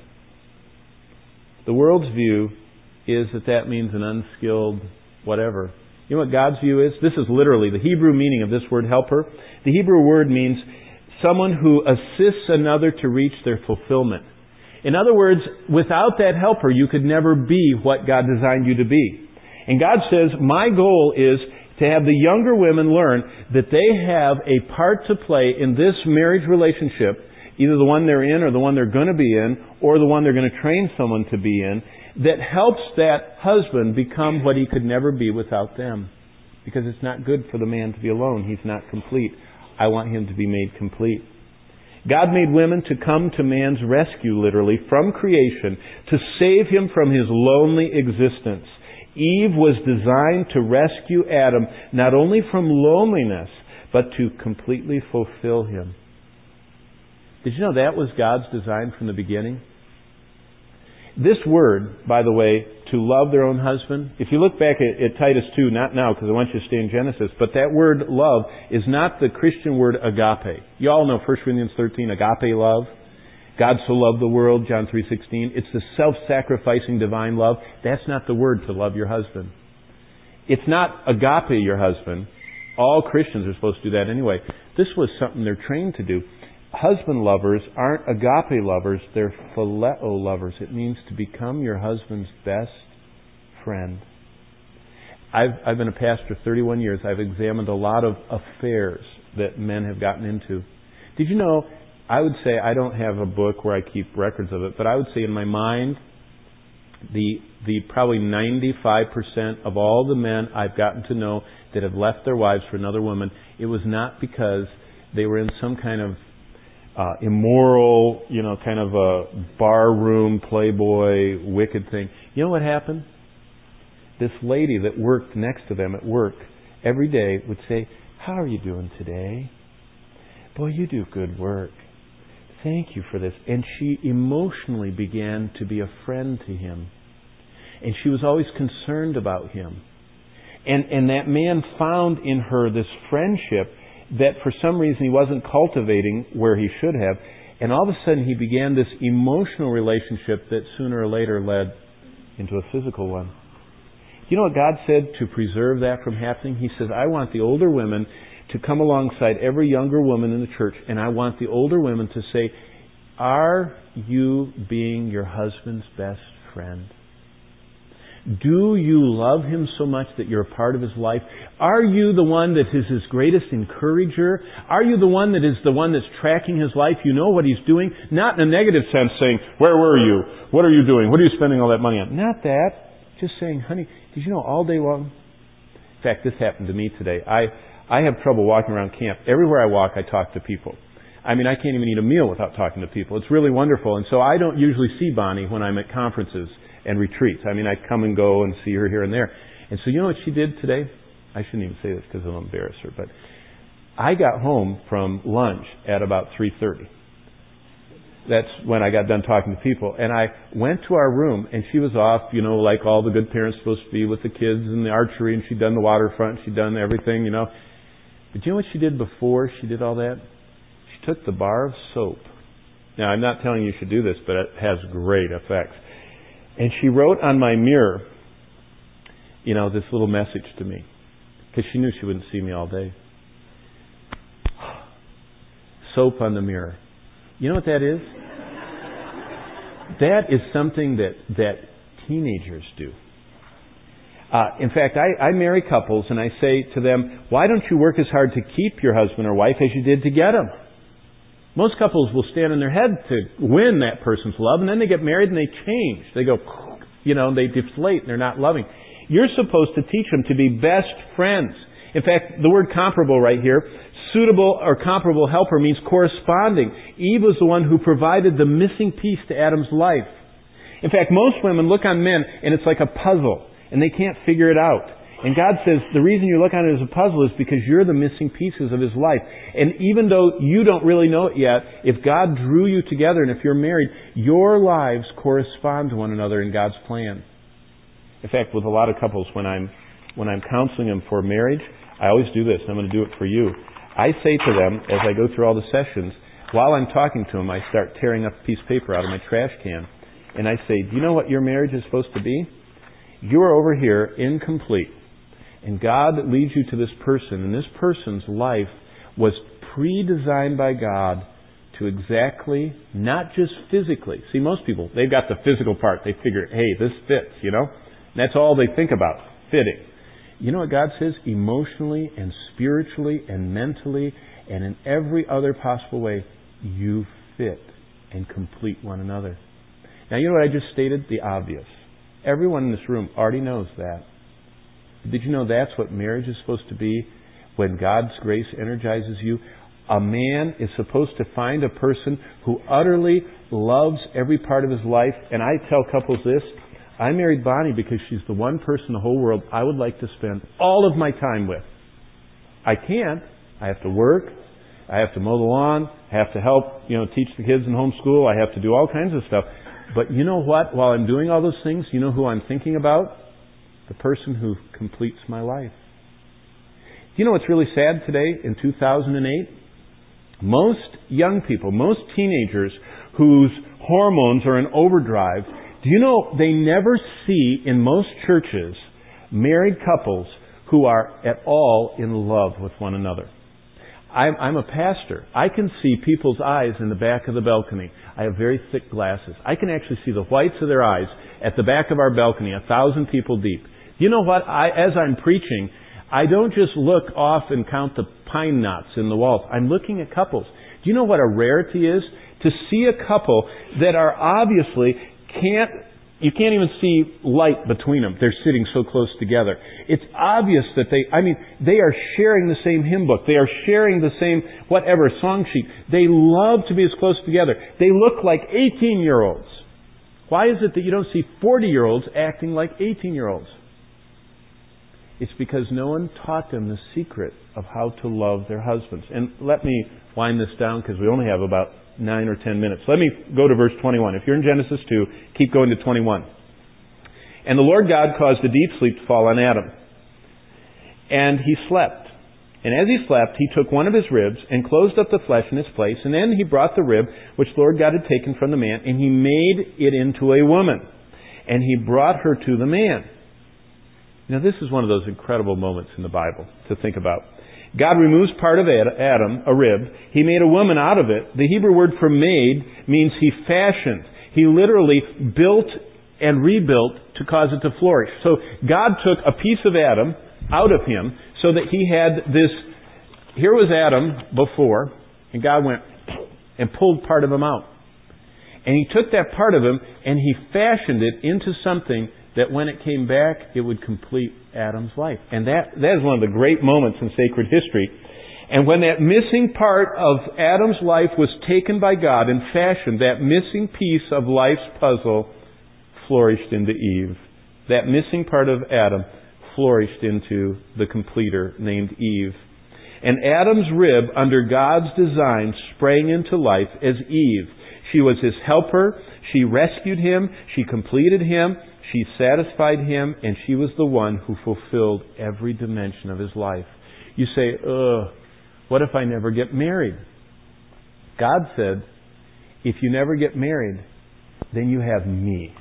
The world's view is that that means an unskilled whatever. You know what God's view is? This is literally the Hebrew meaning of this word helper. The Hebrew word means someone who assists another to reach their fulfillment. In other words, without that helper, you could never be what God designed you to be. And God says, my goal is to have the younger women learn that they have a part to play in this marriage relationship, either the one they're in or the one they're going to be in, or the one they're going to train someone to be in, that helps that husband become what he could never be without them. Because it's not good for the man to be alone. He's not complete. I want him to be made complete. God made women to come to man's rescue, literally, from creation, to save him from his lonely existence. Eve was designed to rescue Adam, not only from loneliness, but to completely fulfill him. Did you know that was God's design from the beginning? This word, by the way, to love their own husband, if you look back at, at Titus two, not now because I want you to stay in Genesis, but that word love is not the Christian word agape. You all know First Corinthians thirteen, agape love. God so loved the world, John three sixteen. It's the self-sacrificing divine love. That's not the word to love your husband. It's not agape your husband. All Christians are supposed to do that anyway. This was something they're trained to do. Husband lovers aren't agape lovers, they're phileo lovers. It means to become your husband's best friend. I've, I've been a pastor thirty-one years. I've examined a lot of affairs that men have gotten into. Did you know, I would say, I don't have a book where I keep records of it, but I would say in my mind, the the probably ninety-five percent of all the men I've gotten to know that have left their wives for another woman, it was not because they were in some kind of uh, immoral, you know, kind of a barroom, playboy, wicked thing. You know what happened? This lady that worked next to them at work every day would say, "How are you doing today? Boy, you do good work. Thank you for this." And she emotionally began to be a friend to him. And she was always concerned about him. And and that man found in her this friendship that for some reason he wasn't cultivating where he should have. And all of a sudden he began this emotional relationship that sooner or later led into a physical one. You know what God said to preserve that from happening? He says, I want the older women to come alongside every younger woman in the church, and I want the older women to say, are you being your husband's best friend? Do you love him so much that you're a part of his life? Are you the one that is his greatest encourager? Are you the one that is the one that's tracking his life? You know what he's doing? Not in a negative sense saying, where were you? What are you doing? What are you spending all that money on? Not that. Just saying, honey, did you know all day long? In fact, this happened to me today. I, I have trouble walking around camp. Everywhere I walk, I talk to people. I mean, I can't even eat a meal without talking to people. It's really wonderful. And so I don't usually see Bonnie when I'm at conferences and retreats. I mean, I come and go and see her here and there. And so you know what she did today? I shouldn't even say this because it'll embarrass her, but I got home from lunch at about three thirty. That's when I got done talking to people. And I went to our room, and she was off, you know, like all the good parents supposed to be with the kids and the archery, and she'd done the waterfront, she'd done everything, you know. But you know what she did before she did all that? She took the bar of soap. Now, I'm not telling you you should do this, but it has great effects. And she wrote on my mirror, you know, this little message to me. Because she knew she wouldn't see me all day. Soap on the mirror. You know what that is? That is something that, that teenagers do. Uh, in fact, I, I marry couples and I say to them, why don't you work as hard to keep your husband or wife as you did to get him? Most couples will stand on their head to win that person's love, and then they get married and they change. They go, you know, they deflate and they're not loving. You're supposed to teach them to be best friends. In fact, the word comparable right here, suitable or comparable helper means corresponding. Eve was the one who provided the missing piece to Adam's life. In fact, most women look on men and it's like a puzzle, and they can't figure it out. And God says the reason you look on it as a puzzle is because you're the missing pieces of His life. And even though you don't really know it yet, if God drew you together and if you're married, your lives correspond to one another in God's plan. In fact, with a lot of couples, when I'm when I'm counseling them for marriage, I always do this. I'm going to do it for you. I say to them, as I go through all the sessions, while I'm talking to them, I start tearing up a piece of paper out of my trash can. And I say, do you know what your marriage is supposed to be? You are over here incomplete. And God leads you to this person, and this person's life was pre-designed by God to exactly, not just physically. See, most people, they've got the physical part. They figure, hey, this fits, you know? And that's all they think about, fitting. You know what God says? Emotionally and spiritually and mentally and in every other possible way, you fit and complete one another. Now, you know what I just stated? The obvious. Everyone in this room already knows that. Did you know that's what marriage is supposed to be when God's grace energizes you? A man is supposed to find a person who utterly loves every part of his life. And I tell couples this, I married Bonnie because she's the one person in the whole world I would like to spend all of my time with. I can't. I have to work. I have to mow the lawn. I have to help, you know, teach the kids in homeschool. I have to do all kinds of stuff. But you know what? While I'm doing all those things, you know who I'm thinking about? The person who completes my life. You know what's really sad today in two thousand eight? Most young people, most teenagers whose hormones are in overdrive, do you know they never see in most churches married couples who are at all in love with one another? I'm, I'm a pastor. I can see people's eyes in the back of the balcony. I have very thick glasses. I can actually see the whites of their eyes at the back of our balcony, a thousand people deep. You know what? I, as I'm preaching, I don't just look off and count the pine knots in the walls. I'm looking at couples. Do you know what a rarity is? To see a couple that are obviously can't, you can't even see light between them. They're sitting so close together. It's obvious that they, I mean, they are sharing the same hymn book. They are sharing the same, whatever, song sheet. They love to be as close together. They look like eighteen-year-olds. Why is it that you don't see forty-year-olds acting like eighteen-year-olds? It's because no one taught them the secret of how to love their husbands. And let me wind this down because we only have about nine or ten minutes. Let me go to verse twenty-one. If you're in Genesis two, keep going to twenty-one. And the Lord God caused a deep sleep to fall on Adam. And he slept. And as he slept, he took one of his ribs and closed up the flesh in its place. And then he brought the rib which the Lord God had taken from the man, and he made it into a woman. And he brought her to the man. Now this is one of those incredible moments in the Bible to think about. God removes part of Adam, a rib. He made a woman out of it. The Hebrew word for made means he fashioned. He literally built and rebuilt to cause it to flourish. So God took a piece of Adam out of him so that he had this, here was Adam before, and God went and pulled part of him out. And he took that part of him and he fashioned it into something that when it came back, it would complete Adam's life. And that, that is one of the great moments in sacred history. And when that missing part of Adam's life was taken by God and fashioned, that missing piece of life's puzzle flourished into Eve. That missing part of Adam flourished into the completer named Eve. And Adam's rib, under God's design, sprang into life as Eve. She was his helper. She rescued him. She completed him. She satisfied him, and she was the one who fulfilled every dimension of his life. You say, ugh, what if I never get married? God said, if you never get married, then you have me.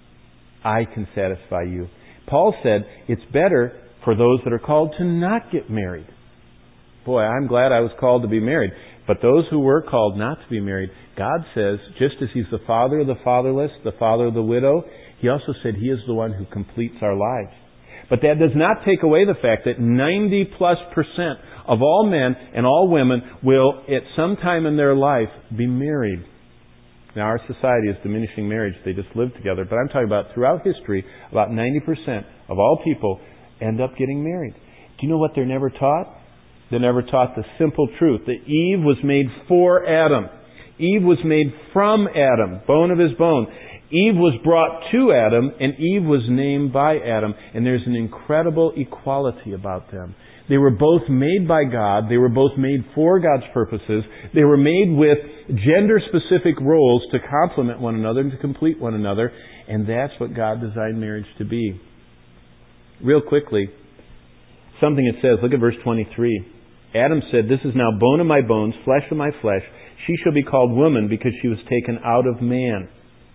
I can satisfy you. Paul said, it's better for those that are called to not get married. Boy, I'm glad I was called to be married. But those who were called not to be married, God says, just as He's the father of the fatherless, the father of the widow, He also said He is the one who completes our lives. But that does not take away the fact that ninety plus percent of all men and all women will, at some time in their life, be married. Now, our society is diminishing marriage. They just live together. But I'm talking about throughout history, about ninety percent of all people end up getting married. Do you know what they're never taught? They're never taught the simple truth that Eve was made for Adam. Eve was made from Adam, bone of his bone. Eve was brought to Adam, and Eve was named by Adam. And there's an incredible equality about them. They were both made by God. They were both made for God's purposes. They were made with gender-specific roles to complement one another and to complete one another. And that's what God designed marriage to be. Real quickly, something it says, look at verse twenty-three. Adam said, this is now bone of my bones, flesh of my flesh. She shall be called woman because she was taken out of man.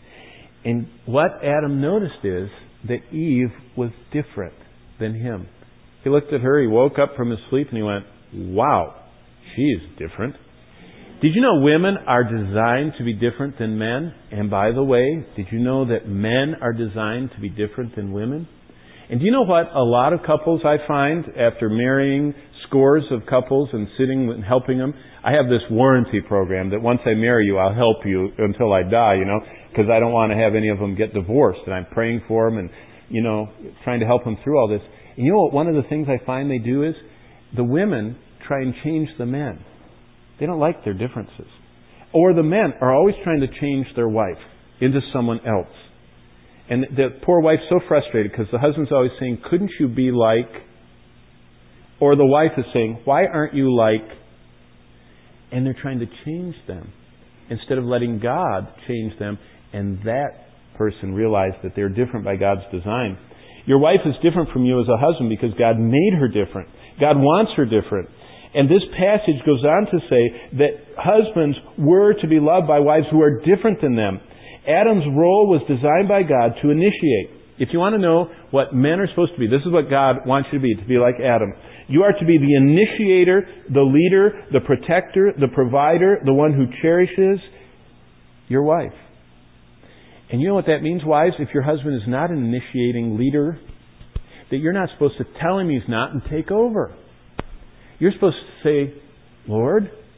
And what Adam noticed is that Eve was different than him. He looked at her, he woke up from his sleep, and he went, wow, she's different. Did you know women are designed to be different than men? And by the way, did you know that men are designed to be different than women? And do you know what a lot of couples I find after marrying scores of couples and sitting and helping them? I have this warranty program that once I marry you, I'll help you until I die, you know, because I don't want to have any of them get divorced. And I'm praying for them and, you know, trying to help them through all this. And you know what one of the things I find they do is the women try and change the men. They don't like their differences. Or the men are always trying to change their wife into someone else. And the poor wife's so frustrated because the husband's always saying, couldn't you be like? Or the wife is saying, why aren't you like? And they're trying to change them instead of letting God change them. And that person realized that they're different by God's design. Your wife is different from you as a husband because God made her different. God wants her different. And this passage goes on to say that husbands were to be loved by wives who are different than them. Adam's role was designed by God to initiate. If you want to know what men are supposed to be, this is what God wants you to be, to be like Adam. You are to be the initiator, the leader, the protector, the provider, the one who cherishes your wife. And you know what that means, wives? If your husband is not an initiating leader, that you're not supposed to tell him he's not and take over. You're supposed to say, Lord,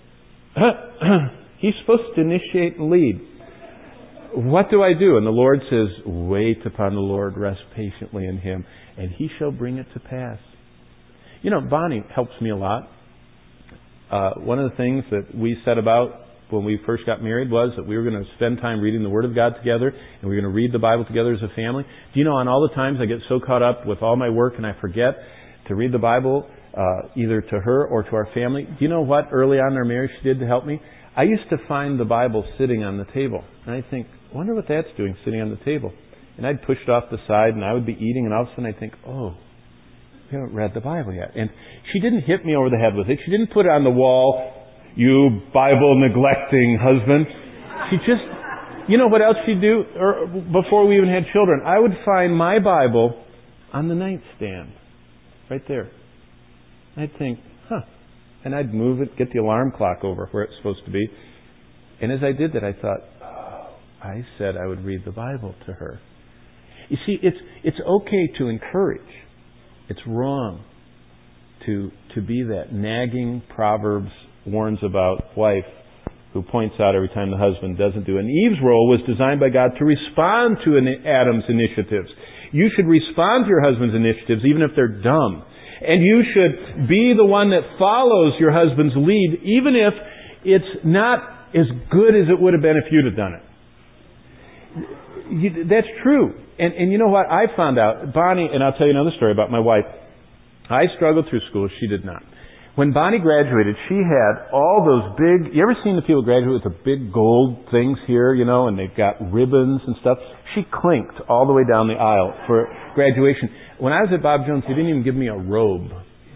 He's supposed to initiate and lead. What do I do? And the Lord says, wait upon the Lord, rest patiently in Him, and He shall bring it to pass. You know, Bonnie helps me a lot. Uh, one of the things that we set about when we first got married was that we were going to spend time reading the Word of God together, and we were going to read the Bible together as a family. Do you know, on all the times I get so caught up with all my work and I forget to read the Bible uh, either to her or to our family, do you know what early on in our marriage she did to help me? I used to find the Bible sitting on the table, and I'd think, I wonder what that's doing sitting on the table. And I'd push it off the side, and I would be eating, and all of a sudden I'd think, oh, we haven't read the Bible yet. And she didn't hit me over the head with it. She didn't put it on the wall, you Bible-neglecting husband. She just, you know what else she'd do? Or before we even had children, I would find my Bible on the nightstand, right there. I'd think, huh. And I'd move it, get the alarm clock over where it's supposed to be. And as I did that, I thought, oh, I said I would read the Bible to her. You see, it's it's okay to encourage. It's wrong to to be that nagging Proverbs warns about wife who points out every time the husband doesn't do. And Eve's role was designed by God to respond to Adam's initiatives. You should respond to your husband's initiatives even if they're dumb. And you should be the one that follows your husband's lead even if it's not as good as it would have been if you'd have done it. You, that's true. And, and you know what? I found out, Bonnie, and I'll tell you another story about my wife. I struggled through school. She did not. When Bonnie graduated, she had all those big... You ever seen the people graduate with the big gold things here, you know, and they've got ribbons and stuff? She clinked all the way down the aisle for graduation. When I was at Bob Jones, they didn't even give me a robe.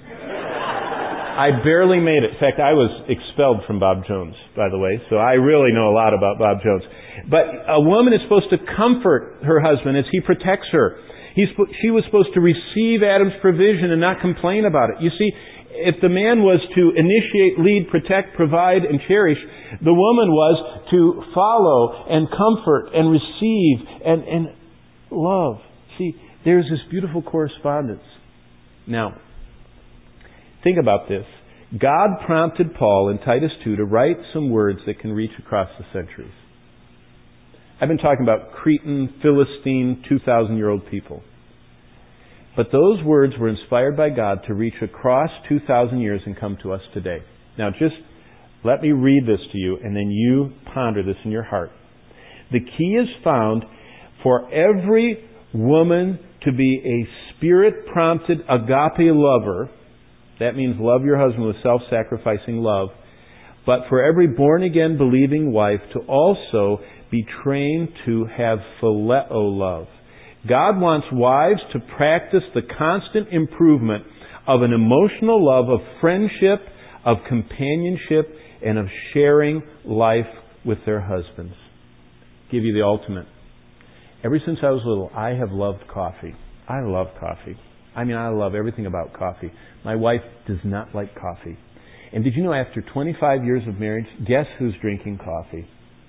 I barely made it. In fact, I was expelled from Bob Jones, by the way, so I really know a lot about Bob Jones. But a woman is supposed to comfort her husband as he protects her. He's, she was supposed to receive Adam's provision and not complain about it. You see, if the man was to initiate, lead, protect, provide, and cherish, the woman was to follow and comfort and receive and, and love. See, there's this beautiful correspondence. Now, think about this. God prompted Paul in Titus two to write some words that can reach across the centuries. I've been talking about Cretan, Philistine, two thousand year old people. But those words were inspired by God to reach across two thousand years and come to us today. Now just let me read this to you and then you ponder this in your heart. The key is found for every woman to be a spirit-prompted agape lover. That means love your husband with self-sacrificing love. But for every born-again believing wife to also be trained to have phileo love. God wants wives to practice the constant improvement of an emotional love of friendship, of companionship, and of sharing life with their husbands. Give you the ultimate. Ever since I was little, I have loved coffee. I love coffee. I mean, I love everything about coffee. My wife does not like coffee. And did you know after twenty-five years of marriage, guess who's drinking coffee?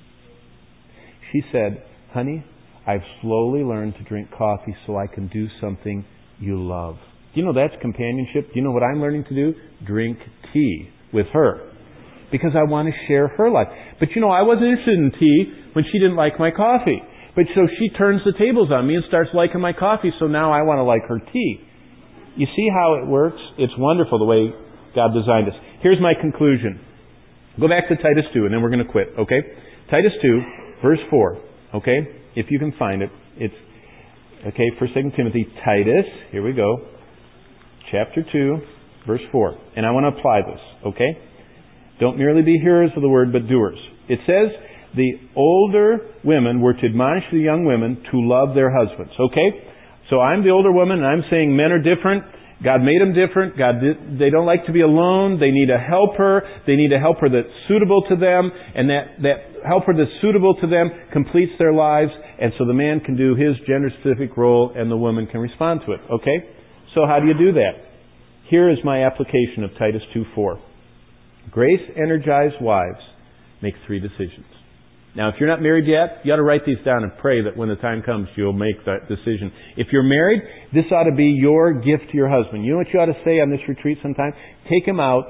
She said, honey, I've slowly learned to drink coffee so I can do something you love. Do you know that's companionship? Do you know what I'm learning to do? Drink tea with her. Because I want to share her life. But you know, I wasn't interested in tea when she didn't like my coffee. But so she turns the tables on me and starts liking my coffee, so now I want to like her tea. You see how it works? It's wonderful the way God designed us. Here's my conclusion. Go back to Titus two and then we're going to quit, okay? Titus two, verse four, okay? If you can find it, it's, okay, First Second Timothy, Titus, here we go, chapter two, verse four. And I want to apply this, okay? Don't merely be hearers of the word, but doers. It says the older women were to admonish the young women to love their husbands, okay? So I'm the older woman, and I'm saying men are different. God made them different. God did, they don't like to be alone. They need a helper. They need a helper that's suitable to them. And that, that helper that's suitable to them completes their lives. And so the man can do his gender-specific role and the woman can respond to it. Okay? So how do you do that? Here is my application of Titus two four. Grace-energized wives make three decisions. Now, if you're not married yet, you ought to write these down and pray that when the time comes, you'll make that decision. If you're married, this ought to be your gift to your husband. You know what you ought to say on this retreat sometime? Take him out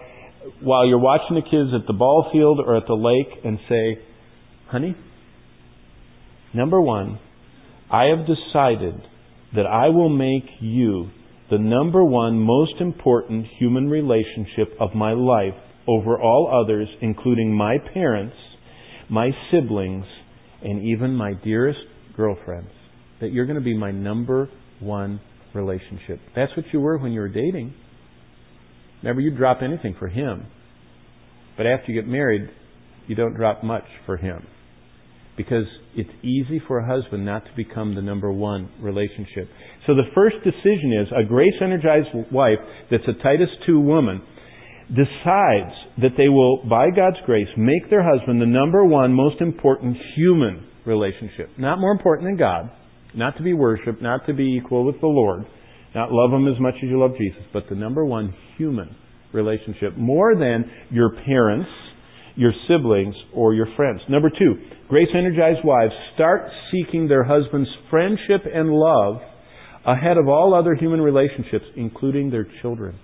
while you're watching the kids at the ball field or at the lake and say, honey, number one, I have decided that I will make you the number one most important human relationship of my life over all others, including my parents, my siblings, and even my dearest girlfriends. That you're going to be my number one relationship. That's what you were when you were dating. Remember, you drop anything for him. But after you get married, you don't drop much for him. Because it's easy for a husband not to become the number one relationship. So the first decision is, a grace-energized wife that's a Titus two woman decides that they will, by God's grace, make their husband the number one most important human relationship. Not more important than God. Not to be worshipped. Not to be equal with the Lord. Not love Him as much as you love Jesus. But the number one human relationship. More than your parents, your siblings, or your friends. Number two, grace-energized wives start seeking their husband's friendship and love ahead of all other human relationships, including their children.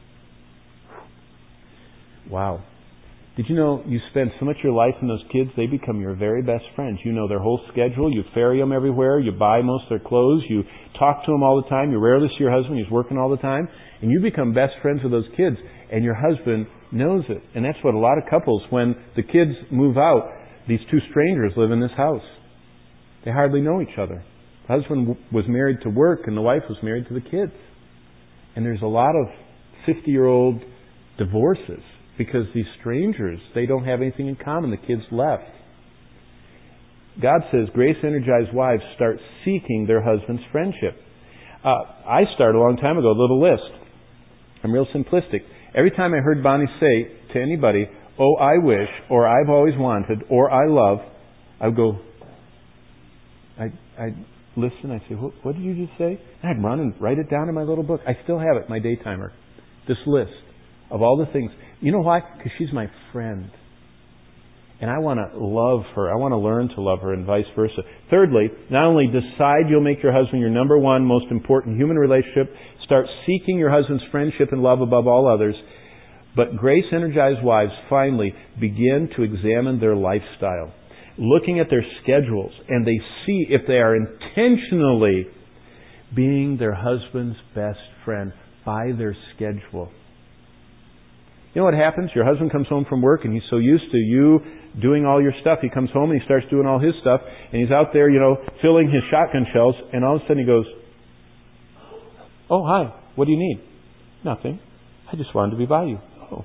Wow. Did you know you spend so much of your life in those kids, they become your very best friends. You know their whole schedule. You ferry them everywhere. You buy most of their clothes. You talk to them all the time. You rarely see your husband. He's working all the time. And you become best friends with those kids. And your husband knows it. And that's what a lot of couples, when the kids move out, these two strangers live in this house. They hardly know each other. The husband was married to work and the wife was married to the kids. And there's a lot of fifty-year-old divorces because these strangers, they don't have anything in common. The kids left. God says grace-energized wives start seeking their husband's friendship. Uh, I started a long time ago a little list. I'm real simplistic. Every time I heard Bonnie say to anybody, oh, I wish, or I've always wanted, or I love, I would go, I'd, I'd listen, I'd say, what, what did you just say? And I'd run and write it down in my little book. I still have it, my day timer. This list of all the things. You know why? Because she's my friend. And I want to love her. I want to learn to love her and vice versa. Thirdly, not only decide you'll make your husband your number one most important human relationship, start seeking your husband's friendship and love above all others, but grace-energized wives finally begin to examine their lifestyle, looking at their schedules, and they see if they are intentionally being their husband's best friend by their schedule. You know what happens? Your husband comes home from work and he's so used to you doing all your stuff. He comes home and he starts doing all his stuff and he's out there, you know, filling his shotgun shells, and all of a sudden he goes, oh, hi, what do you need? Nothing. I just wanted to be by you. Oh.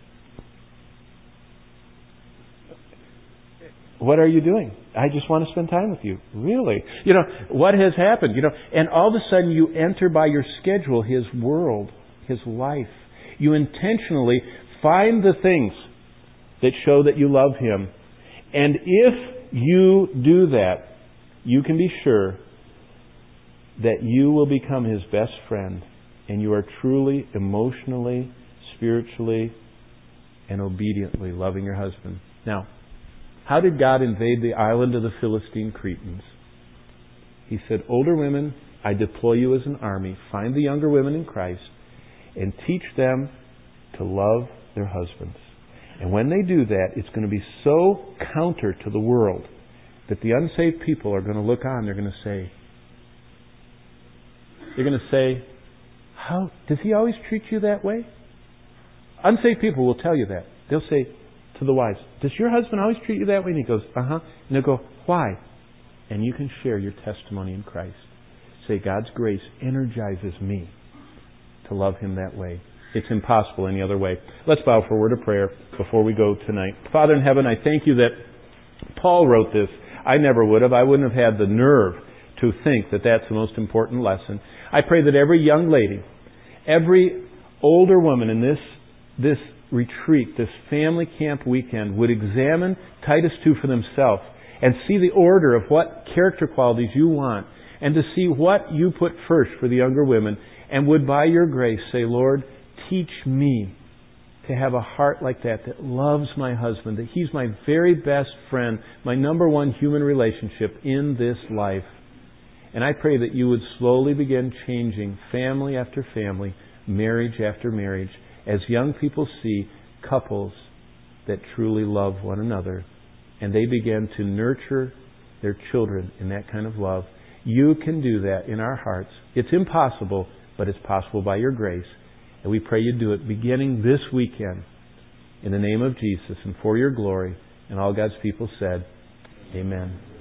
What are you doing? I just want to spend time with you. Really? You know, what has happened? You know, and all of a sudden you enter by your schedule his world, his life. You intentionally find the things that show that you love him. And if you do that, you can be sure that you will become his best friend, and you are truly, emotionally, spiritually, and obediently loving your husband. Now, how did God invade the island of the Philistine Cretans? He said, older women, I deploy you as an army. Find the younger women in Christ and teach them to love their husbands. And when they do that, it's going to be so counter to the world that the unsaved people are going to look on. They're going to say, they're going to say, how does he always treat you that way? Unsaved people will tell you that. They'll say to the wives, does your husband always treat you that way? And he goes, uh-huh. And they'll go, why? And you can share your testimony in Christ. Say, God's grace energizes me to love him that way. It's impossible any other way. Let's bow for a word of prayer before we go tonight. Father in heaven, I thank you that Paul wrote this. I never would have. I wouldn't have had the nerve to think that that's the most important lesson. I pray that every young lady, every older woman in this, this retreat, this family camp weekend, would examine Titus two for themselves and see the order of what character qualities you want, and to see what you put first for the younger women, and would by your grace say, Lord, teach me to have a heart like that, that loves my husband, that he's my very best friend, my number one human relationship in this life. And I pray that you would slowly begin changing family after family, marriage after marriage, as young people see couples that truly love one another, and they begin to nurture their children in that kind of love. You can do that in our hearts. It's impossible, but it's possible by your grace. And we pray you do it beginning this weekend in the name of Jesus and for your glory. And all God's people said, Amen.